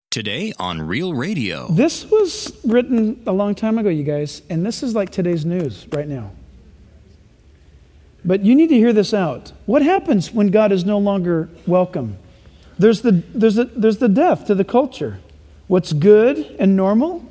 Today on Real Radio. This was written a long time ago, you guys, and this is like today's news right now. But you need to hear this out. What happens when God is no longer welcome? There's the death to the culture. What's good and normal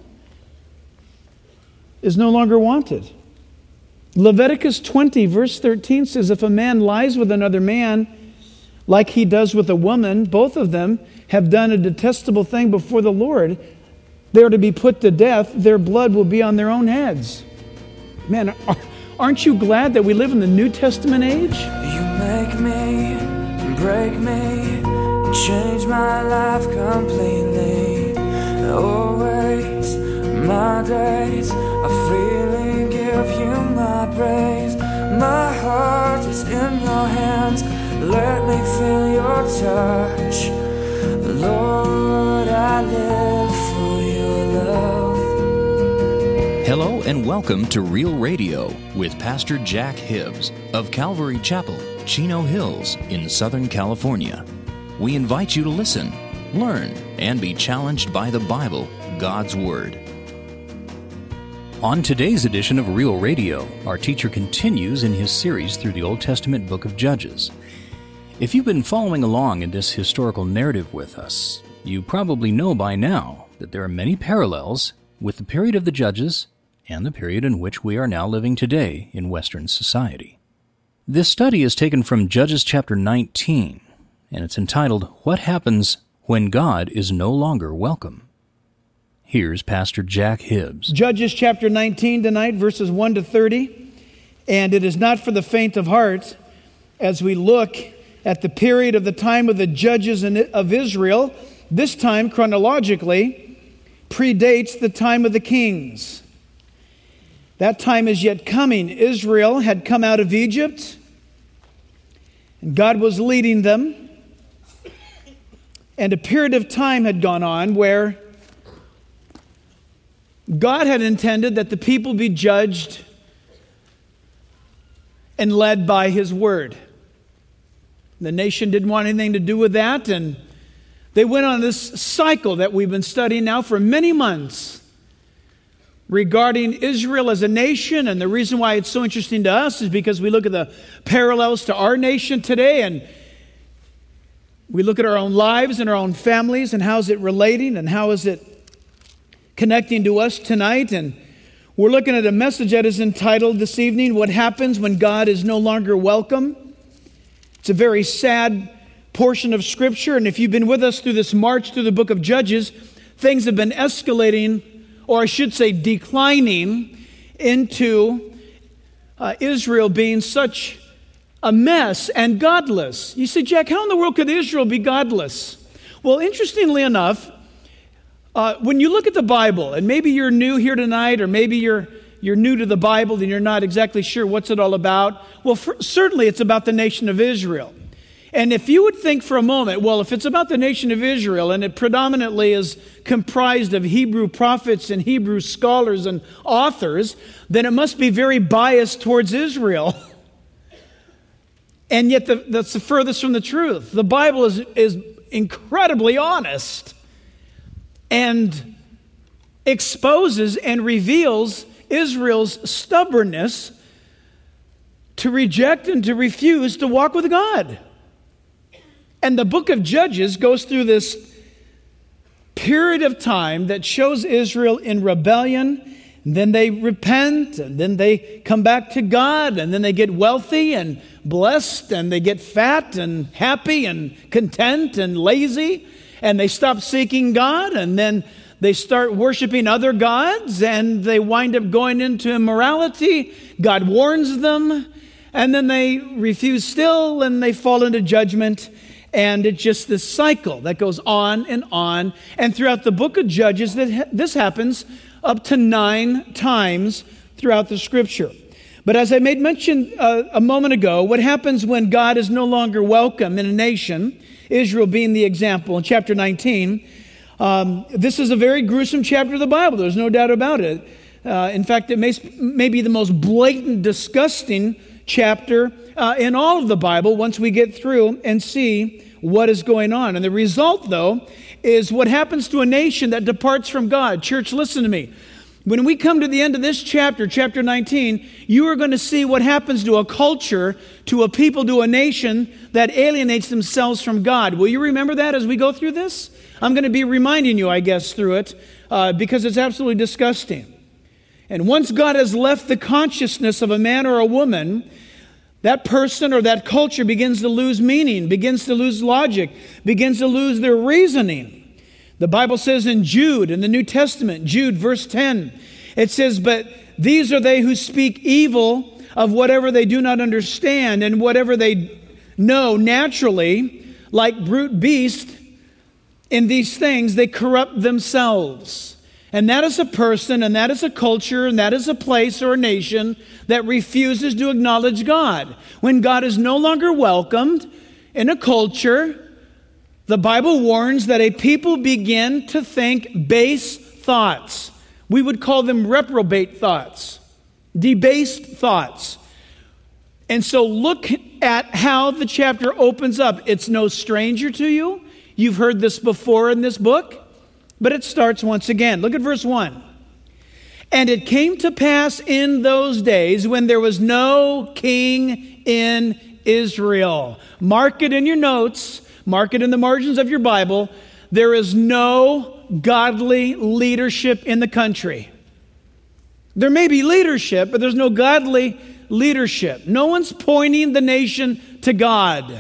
is no longer wanted. Leviticus 20, verse 13 says, if a man lies with another man like he does with a woman, both of them have done a detestable thing before the Lord. They are to be put to death. Their blood will be on their own heads. Man, aren't you glad that we live in the New Testament age? You make me, break me, change my life completely. Always, my days are freely give you my praise. My heart is in your hands. Let me feel your touch. Lord, I live for your love. Hello and welcome to Real Radio with Pastor Jack Hibbs of Calvary Chapel, Chino Hills in Southern California. We invite you to listen, learn, and be challenged by the Bible, God's Word. On today's edition of Real Radio, our teacher continues in his series through the Old Testament book of Judges. If you've been following along in this historical narrative with us, you probably know by now that there are many parallels with the period of the Judges and the period in which we are now living today in Western society. This study is taken from Judges chapter 19, and it's entitled, What Happens When God is No Longer Welcome? Here's Pastor Jack Hibbs. Judges chapter 19 tonight, verses 1 to 30. And it is not for the faint of heart as we look at the period of the time of the judges of Israel. This time, chronologically, predates the time of the kings. That time is yet coming. Israel had come out of Egypt, and God was leading them. And a period of time had gone on where God had intended that the people be judged and led by His Word. The nation didn't want anything to do with that, and they went on this cycle that we've been studying now for many months regarding Israel as a nation. And the reason why it's so interesting to us is because we look at the parallels to our nation today, and we look at our own lives and our own families, and how is it relating and how is it connecting to us tonight. And we're looking at a message that is entitled this evening, What Happens When God is No Longer Welcome? It's a very sad portion of Scripture, and if you've been with us through this march through the book of Judges, things have been escalating, or I should say declining, into Israel being such a mess and godless. You say, Jack, how in the world could Israel be godless? Well, interestingly enough, when you look at the Bible, and maybe you're new here tonight, or maybe you're new to the Bible and you're not exactly sure what's it all about. Well, certainly it's about the nation of Israel. And if you would think for a moment, well, if it's about the nation of Israel and it predominantly is comprised of Hebrew prophets and Hebrew scholars and authors, then it must be very biased towards Israel. And yet that's the furthest from the truth. The Bible is incredibly honest and exposes and reveals Israel's stubbornness to reject and to refuse to walk with God. And the book of Judges goes through this period of time that shows Israel in rebellion, and then they repent, and then they come back to God, and then they get wealthy and blessed, and they get fat and happy and content and lazy, and they stop seeking God, and then they start worshiping other gods, and they wind up going into immorality. God warns them, and then they refuse still, and they fall into judgment. And it's just this cycle that goes on. And throughout the book of Judges, this happens up to 9 times throughout the Scripture. But as I made mention a moment ago, what happens when God is no longer welcome in a nation, Israel being the example, in chapter 19, this is a very gruesome chapter of the Bible. There's no doubt about it. In fact, it may be the most blatant, disgusting chapter in all of the Bible once we get through and see what is going on. And the result, though, is what happens to a nation that departs from God. Church, listen to me. When we come to the end of this chapter, chapter 19, you are going to see what happens to a culture, to a people, to a nation that alienates themselves from God. Will you remember that as we go through this? I'm going to be reminding you, I guess, through it, because it's absolutely disgusting. And once God has left the consciousness of a man or a woman, that person or that culture begins to lose meaning, begins to lose logic, begins to lose their reasoning. The Bible says in Jude, in the New Testament, Jude verse 10, it says, "But these are they who speak evil of whatever they do not understand, and whatever they know naturally, like brute beasts, in these things they corrupt themselves." And that is a person, and that is a culture, and that is a place or a nation that refuses to acknowledge God. When God is no longer welcomed in a culture, the Bible warns that a people begin to think base thoughts. We would call them reprobate thoughts, debased thoughts. And so look at how the chapter opens up. It's no stranger to you. You've heard this before in this book, but it starts once again. Look at verse 1. "And it came to pass in those days when there was no king in Israel." Mark it in your notes. Mark it in the margins of your Bible. There is no godly leadership in the country. There may be leadership, but there's no godly leadership. No one's pointing the nation to God.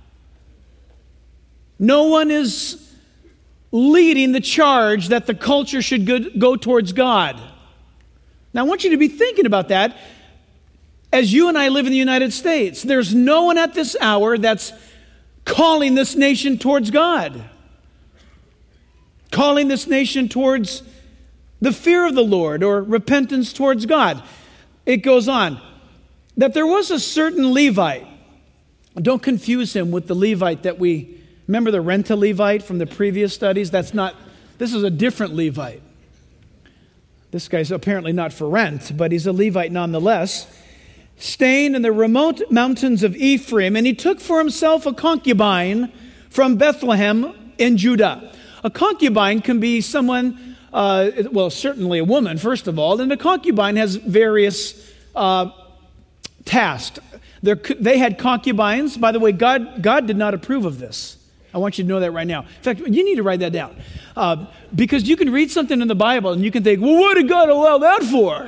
No one is leading the charge that the culture should go towards God. Now, I want you to be thinking about that as you and I live in the United States. There's no one at this hour that's calling this nation towards God, calling this nation towards the fear of the Lord or repentance towards God. It goes on, that there was a certain Levite. Don't confuse him with the Levite that we remember, the rent-a-Levite from the previous studies. This is a different Levite. This guy's apparently not for rent, but he's a Levite nonetheless. Staying in the remote mountains of Ephraim, and he took for himself a concubine from Bethlehem in Judah. A concubine can be someone, certainly a woman, first of all, and a concubine has various tasks. They had concubines. By the way, God did not approve of this. I want you to know that right now. In fact, you need to write that down. Because you can read something in the Bible and you can think, well, what did God allow that for?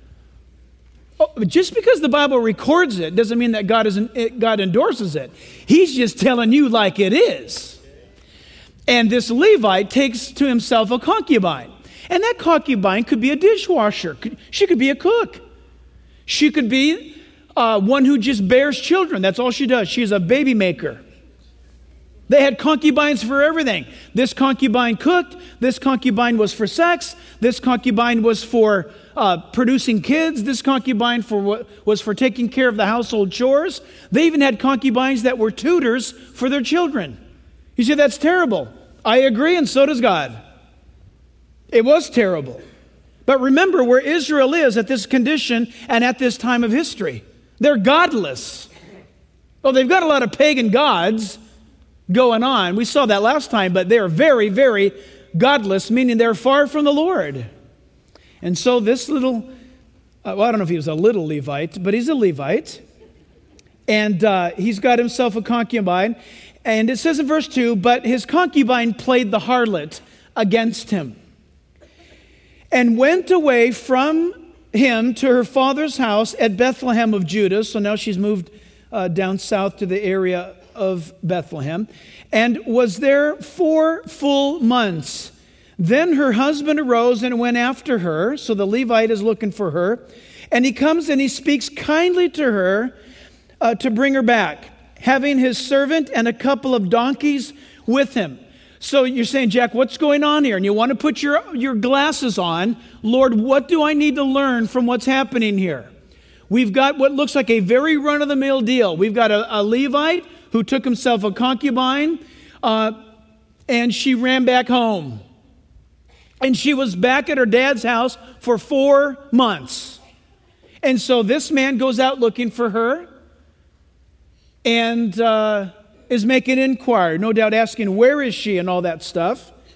Just because the Bible records it doesn't mean that God endorses it. He's just telling you like it is. And this Levite takes to himself a concubine. And that concubine could be a dishwasher. She could be a cook. She could be one who just bears children. That's all she does. She's a baby maker. They had concubines for everything. This concubine cooked. This concubine was for sex. This concubine was for producing kids. This concubine was for taking care of the household chores. They even had concubines that were tutors for their children. You say, that's terrible. I agree, and so does God. It was terrible. But remember where Israel is at this condition and at this time of history. They're godless. Oh, they've got a lot of pagan gods going on. We saw that last time, but they're very, very godless, meaning they're far from the Lord. And so this little, I don't know if he was a little Levite, but he's a Levite. And he's got himself a concubine. And it says in verse 2, but his concubine played the harlot against him and went away from him to her father's house at Bethlehem of Judah. So now she's moved down south to the area of Bethlehem, and was there 4 full months. Then her husband arose and went after her. So the Levite is looking for her. And he comes and he speaks kindly to her to bring her back, having his servant and a couple of donkeys with him. So you're saying, Jack, what's going on here? And you want to put your glasses on. Lord, what do I need to learn from what's happening here? We've got what looks like a very run-of-the-mill deal. We've got a Levite who took himself a concubine, and she ran back home. And she was back at her dad's house for 4 months. And so this man goes out looking for her and is making inquiry, no doubt asking, where is she and all that stuff.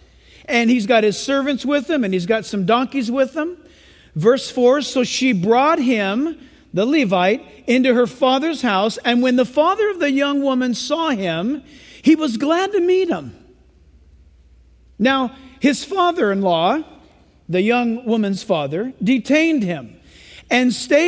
and he's got his servants with him, and he's got some donkeys with him. Verse 4, so she brought him, the Levite, into her father's house, and when the father of the young woman saw him, he was glad to meet him. Now, his father-in-law, the young woman's father, detained him and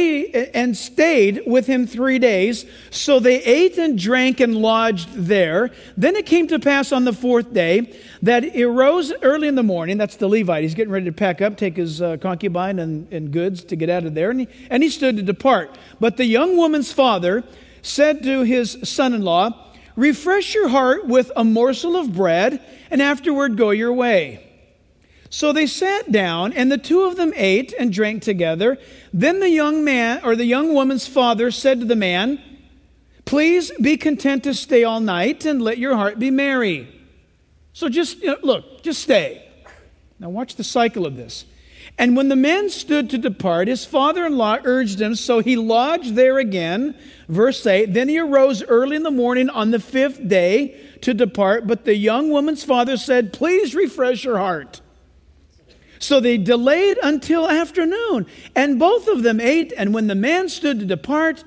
stayed with him 3 days. So they ate and drank and lodged there. Then it came to pass on the 4th day that he arose early in the morning. That's the Levite. He's getting ready to pack up, take his concubine and goods to get out of there. And he stood to depart. But the young woman's father said to his son-in-law, refresh your heart with a morsel of bread, and afterward go your way. So they sat down, and the two of them ate and drank together. Then the young woman's father said to the man, please be content to stay all night, and let your heart be merry. So just stay. Now watch the cycle of this. And when the man stood to depart, his father-in-law urged him, so he lodged there again. Verse 8, then he arose early in the morning on the 5th day to depart, but the young woman's father said, please refresh your heart. So they delayed until afternoon, and both of them ate, and when the man stood to depart,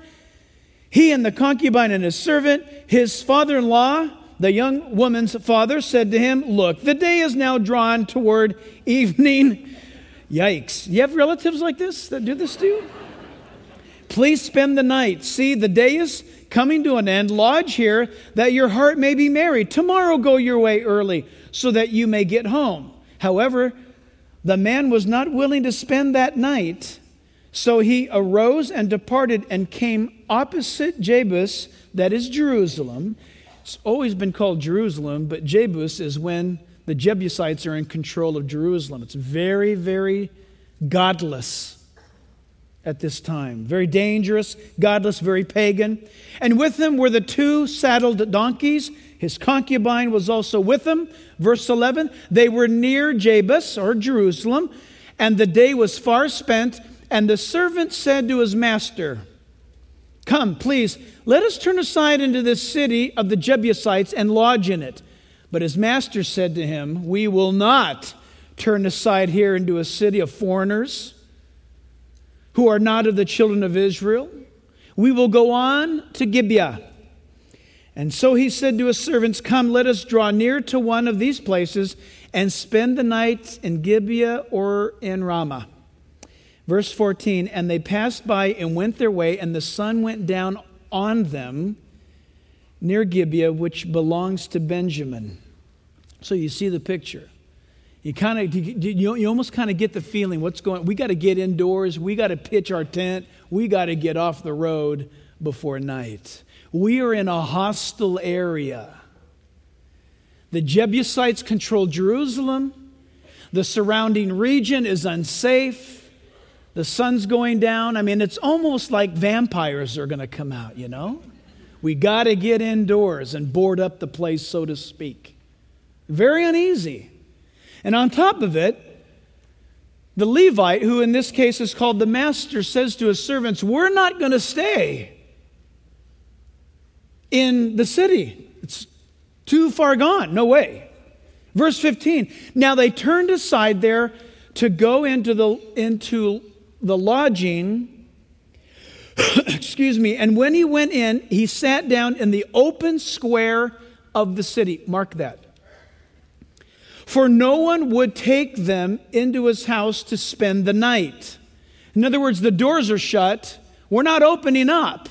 he and the concubine and his servant, his father-in-law, the young woman's father, said to him, look, the day is now drawn toward evening. Yikes. You have relatives like this that do this to you? Please spend the night. See, the day is coming to an end. Lodge here that your heart may be merry. Tomorrow go your way early so that you may get home. However, the man was not willing to spend that night. So he arose and departed and came opposite Jebus, that is Jerusalem. It's always been called Jerusalem, but Jebus is when the Jebusites are in control of Jerusalem. It's very, very godless at this time. Very dangerous, godless, very pagan. And with him were the 2 saddled donkeys. His concubine was also with him. Verse 11, they were near Jebus, or Jerusalem, and the day was far spent. And the servant said to his master, come, please, let us turn aside into this city of the Jebusites and lodge in it. But his master said to him, we will not turn aside here into a city of foreigners who are not of the children of Israel. We will go on to Gibeah. And so he said to his servants, come, let us draw near to one of these places and spend the night in Gibeah or in Ramah. Verse 14, and they passed by and went their way, and the sun went down on them near Gibeah, which belongs to Benjamin. So you see the picture. You almost kind of get the feeling what's going on. We got to get indoors. We got to pitch our tent. We got to get off the road before night. We are in a hostile area. The Jebusites control Jerusalem. The surrounding region is unsafe. The sun's going down. I mean, it's almost like vampires are going to come out, you know? We got to get indoors and board up the place, so to speak. Very uneasy. And on top of it, the Levite, who in this case is called the master, says to his servants, we're not going to stay in the city. It's too far gone. No way. Verse 15, now they turned aside there to go into the lodging. Excuse me. And when he went in, he sat down in the open square of the city. Mark that. For no one would take them into his house to spend the night. In other words, the doors are shut. We're not opening up.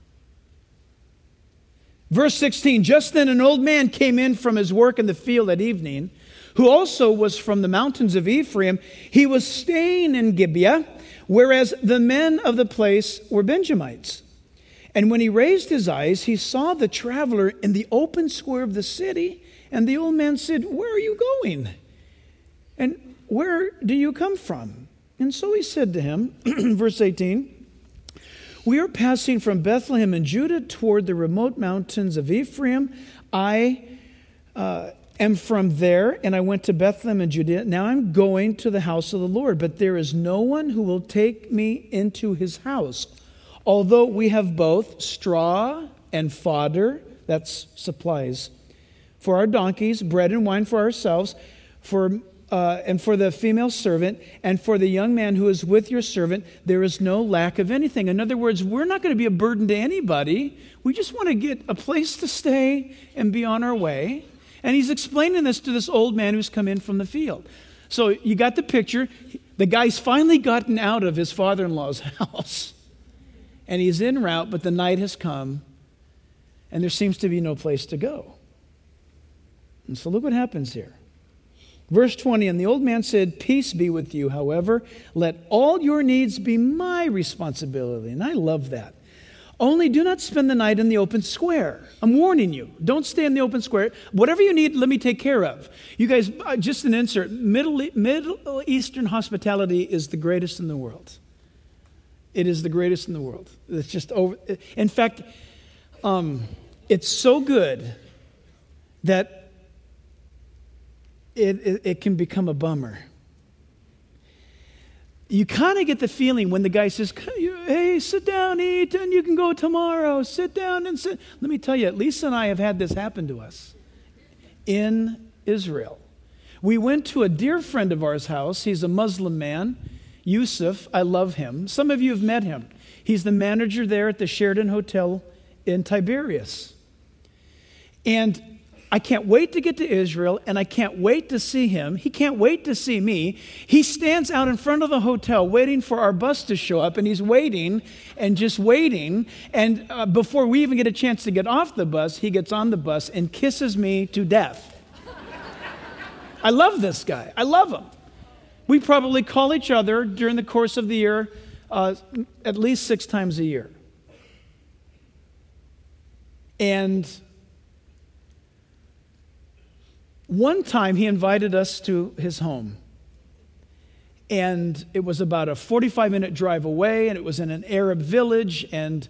Verse 16, just then an old man came in from his work in the field at evening, who also was from the mountains of Ephraim. He was staying in Gibeah, whereas the men of the place were Benjamites. And when he raised his eyes, he saw the traveler in the open square of the city. And the old man said, where are you going? And where do you come from? And so he said to him, verse 18, we are passing from Bethlehem in Judah toward the remote mountains of Ephraim. I am from there, and I went to Bethlehem in Judea. Now I'm going to the house of the Lord, but there is no one who will take me into his house. Although we have both straw and fodder, that's supplies, for our donkeys, bread and wine for ourselves, and for the female servant, and for the young man who is with your servant, there is no lack of anything. In other words, we're not going to be a burden to anybody. We just want to get a place to stay and be on our way. And he's explaining this to this old man who's come in from the field. So you got the picture. The guy's finally gotten out of his father-in-law's house. And he's en route, but the night has come, and there seems to be no place to go. And so look what happens here. Verse 20, and the old man said, peace be with you, however, let all your needs be my responsibility. And I love that. Only do not spend the night in the open square. I'm warning you. Don't stay in the open square. Whatever you need, let me take care of. You guys, just an insert. Middle Eastern hospitality is the greatest in the world. It is the greatest in the world. It's just over. In fact, it's so good that it can become a bummer. You kind of get the feeling when the guy says, hey, sit down, eat, and you can go tomorrow. Sit down and sit. Let me tell you, Lisa and I have had this happen to us in Israel. We went to a dear friend of ours' house. He's a Muslim man, Yusuf. I love him. Some of you have met him. He's the manager there at the Sheraton Hotel in Tiberias. And I can't wait to get to Israel, and I can't wait to see him. He can't wait to see me. He stands out in front of the hotel waiting for our bus to show up, and he's waiting and just waiting. And before we even get a chance to get off the bus, he gets on the bus and kisses me to death. I love this guy. I love him. We probably call each other during the course of the year at least 6 times a year. And one time he invited us to his home, and it was about a 45-minute drive away, and it was in an Arab village, and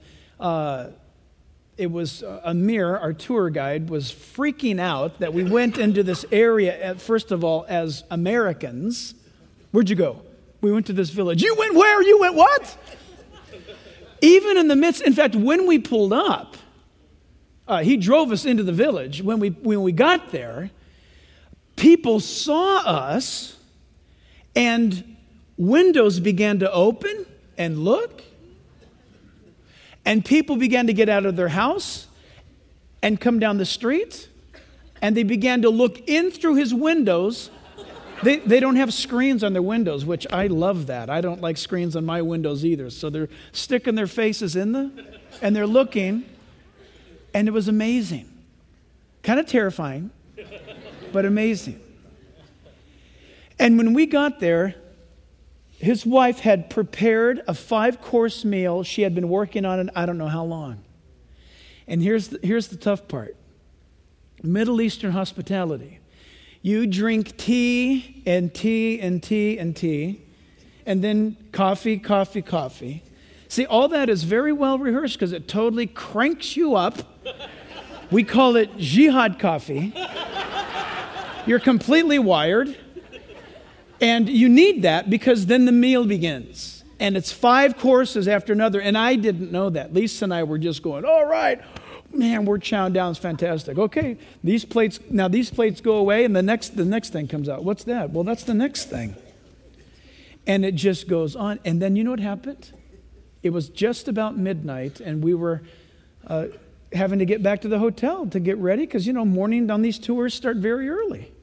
it was Amir, our tour guide, was freaking out that we went into this area, first of all, as Americans. Where'd you go? We went to this village. You went where? You went what? Even in the midst, in fact, when we pulled up, he drove us into the village. When we got there, people saw us, and windows began to open and look, and people began to get out of their house and come down the street, and they began to look in through his windows. They don't have screens on their windows, which I love that. I don't like screens on my windows either. So they're sticking their faces in and they're looking, and it was amazing. Kind of terrifying, but amazing. And when we got there, his wife had prepared a 5-course meal. She had been working on it I don't know how long. And here's the tough part. Middle Eastern hospitality. You drink tea and tea and tea and tea, and then coffee, coffee, coffee. See, all that is very well rehearsed because it totally cranks you up. We call it jihad coffee. You're completely wired. And you need that because then the meal begins. And it's 5 courses after another. And I didn't know that. Lisa and I were just going, all right, man, we're chowing down. It's fantastic. Okay, these plates go away and the next thing comes out. What's that? Well, that's the next thing. And it just goes on. And then you know what happened? It was just about midnight, and we were having to get back to the hotel to get ready because, morning on these tours start very early.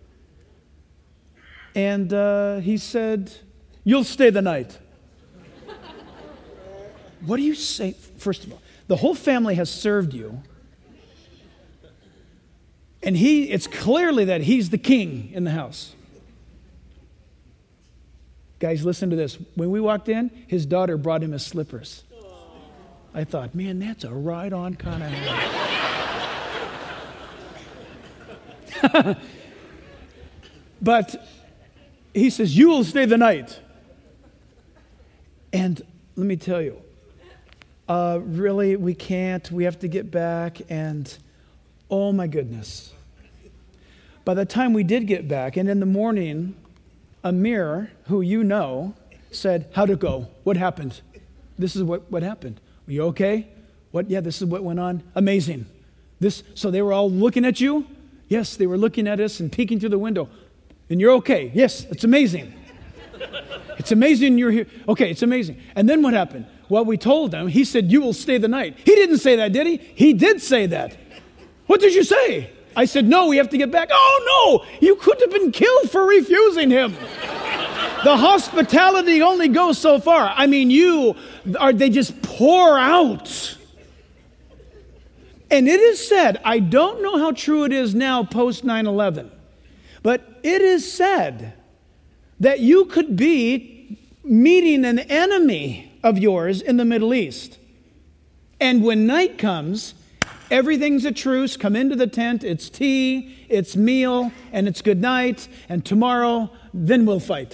And he said, you'll stay the night. What do you say? First of all, the whole family has served you. And it's clearly that he's the king in the house. Guys, listen to this. When we walked in, his daughter brought him his slippers. I thought, man, that's a right-on kind of house. But he says, you will stay the night. And let me tell you, really, we can't. We have to get back. And oh, my goodness. By the time we did get back, and in the morning, Amir, who you know, said, how'd it go? What happened? This is what happened. Are you okay? What? Yeah, this is what went on. Amazing. So they were all looking at you? Yes, they were looking at us and peeking through the window. And you're okay. Yes, it's amazing. It's amazing you're here. Okay, it's amazing. And then what happened? Well, we told him. He said, you will stay the night. He didn't say that, did he? He did say that. What did you say? I said, no, we have to get back. Oh, no, you could have been killed for refusing him. The hospitality only goes so far. I mean, they just pour out. And it is said, I don't know how true it is now post 9/11, but it is said that you could be meeting an enemy of yours in the Middle East. And when night comes, everything's a truce. Come into the tent. It's tea, it's meal, and it's good night. And tomorrow, then we'll fight.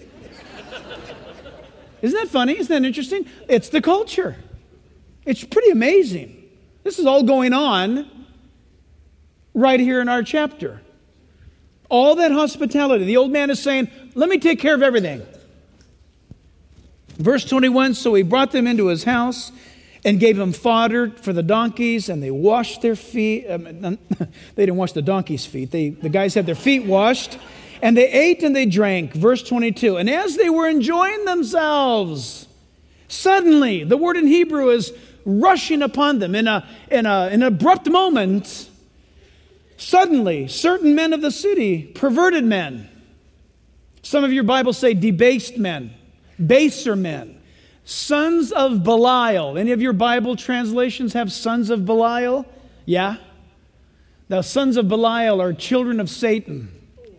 Isn't that funny? Isn't that interesting? It's the culture. It's pretty amazing. This is all going on right here in our chapter. All that hospitality. The old man is saying, let me take care of everything. Verse 21, so he brought them into his house and gave them fodder for the donkeys, and they washed their feet. They didn't wash the donkeys' feet. The guys had their feet washed, and they ate and they drank. Verse 22, and as they were enjoying themselves, suddenly, the word in Hebrew is rushing upon them in an abrupt moment. Suddenly, certain men of the city, perverted men. Some of your Bibles say debased men, baser men, sons of Belial. Any of your Bible translations have sons of Belial? Yeah? The sons of Belial are children of Satan.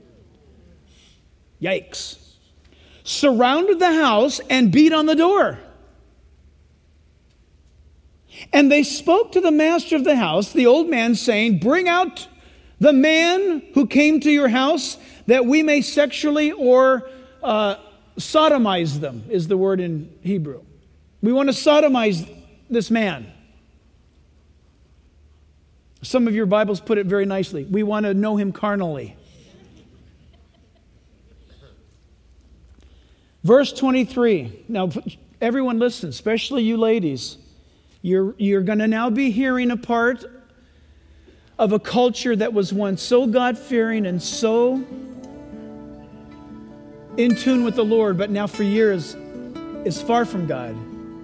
Yikes. Surrounded the house and beat on the door. And they spoke to the master of the house, the old man, saying, bring out the man who came to your house that we may sexually or sodomize them, is the word in Hebrew. We want to sodomize this man. Some of your Bibles put it very nicely. We want to know him carnally. Verse 23. Now, everyone listen, especially you ladies. You're going to now be hearing a part of a culture that was once so God-fearing and so in tune with the Lord, but now for years is far from God.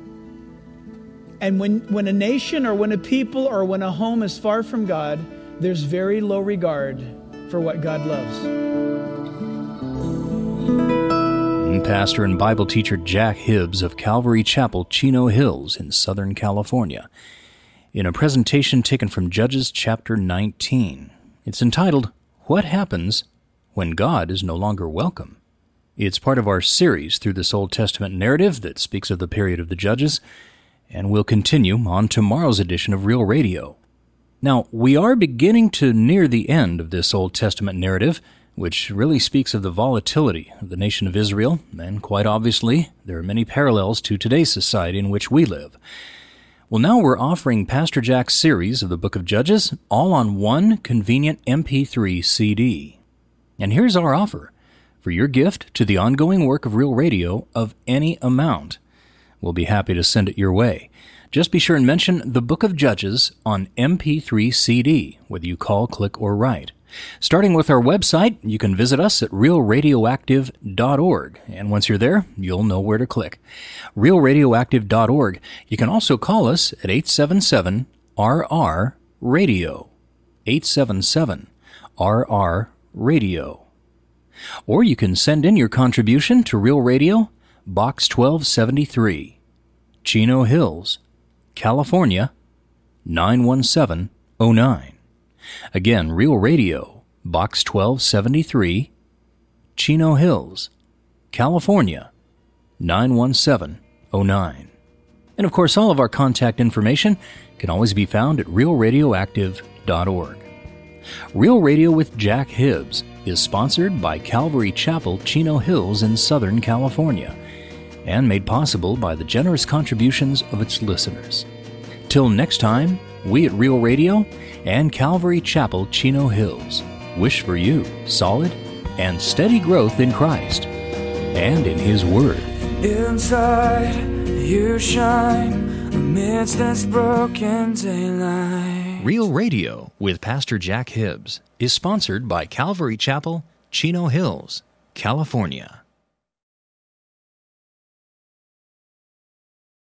And when a nation or when a people or when a home is far from God, there's very low regard for what God loves. Pastor and Bible teacher Jack Hibbs of Calvary Chapel, Chino Hills in Southern California, in a presentation taken from Judges chapter 19. It's entitled, What Happens When God is No Longer Welcome? It's part of our series through this Old Testament narrative that speaks of the period of the Judges, and will continue on tomorrow's edition of Real Radio. Now, we are beginning to near the end of this Old Testament narrative, which really speaks of the volatility of the nation of Israel, and quite obviously, there are many parallels to today's society in which we live. Well, now we're offering Pastor Jack's series of the Book of Judges, all on one convenient MP3 CD. And here's our offer for your gift to the ongoing work of Real Radio of any amount. We'll be happy to send it your way. Just be sure and mention the Book of Judges on MP3 CD, whether you call, click, or write. Starting with our website, you can visit us at realradioactive.org, and once you're there, you'll know where to click. realradioactive.org. You can also call us at 877-RR-RADIO, 877-RR-RADIO. Or you can send in your contribution to Real Radio, Box 1273, Chino Hills, California, 91709. Again, Real Radio, Box 1273, Chino Hills, California, 91709. And of course, all of our contact information can always be found at realradioactive.org. Real Radio with Jack Hibbs is sponsored by Calvary Chapel, Chino Hills in Southern California, and made possible by the generous contributions of its listeners. Till next time, we at Real Radio and Calvary Chapel, Chino Hills wish for you solid and steady growth in Christ and in His Word. Inside you shine amidst this broken daylight. Real Radio with Pastor Jack Hibbs is sponsored by Calvary Chapel, Chino Hills, California.